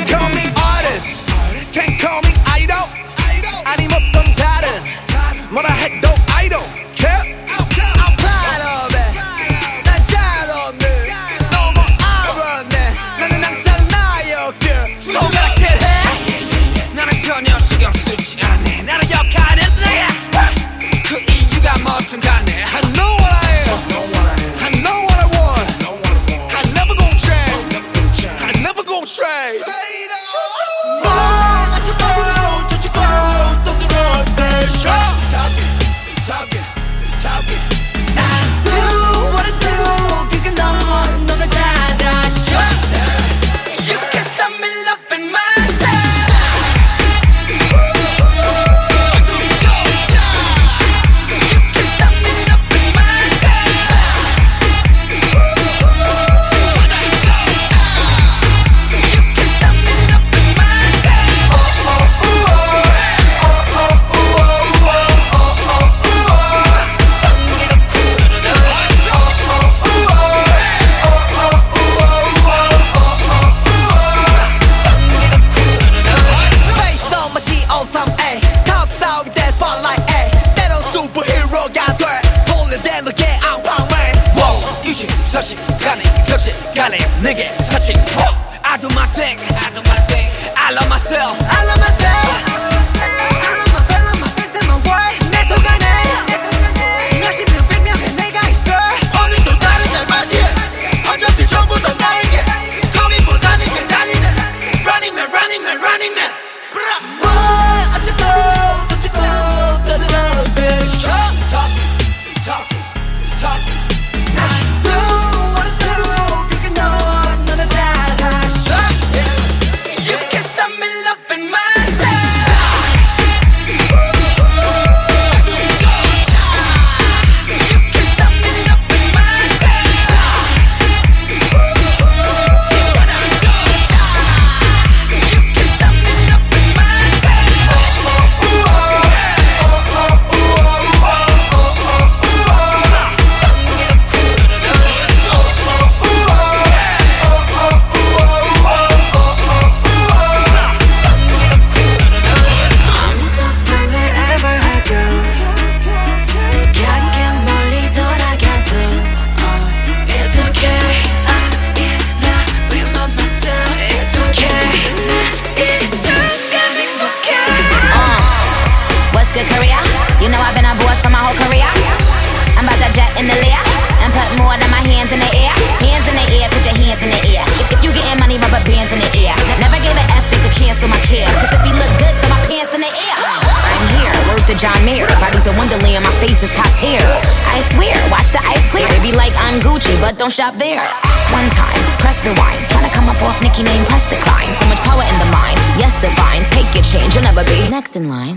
call me artist, can't call me idol. 아님 어떤 다른 뭐라 해도 I don't care. I'm proud of it. 난 잘 없네. 너무 알았네. 나는 항상 나였길. 손가락질해. 나는 전혀 신경 쓰지 않네. 나는 역할은 내가. 그 이유가 뭐든 간에 I know what I am. I know what I want. I never gon' change. I never gon' trade. 간에 내게 사칭 I do my thing I love myself I love myself I love my fellow my things and my world 내 속안에 몇십 명 백명의 내가 있어 오늘도 다른 날 맞이해 어차피 전부 다 나에게 고민보다는 게 달리네 Running man running man running man 뭘 어쩌고 저쩌고 떠들어도 돼 Talking good career. You know I've been a boss for my whole career. I'm about to jet in the lair and put more than my hands in the air. Hands in the air, put your hands in the air. If you getting money, rubber bands in the air. Never gave an F, they could cancel my care. Cause if you look good, throw my pants in the air. I'm here, word to John Mayer. Body's a wonderland, my face is top tier. I swear, watch the ice clear. They be like I'm Gucci, but don't shop there. One time, press rewind. Tryna come up off Nicki name, press decline. So much power in the mind, yes divine. Take your change, you'll never be next in line.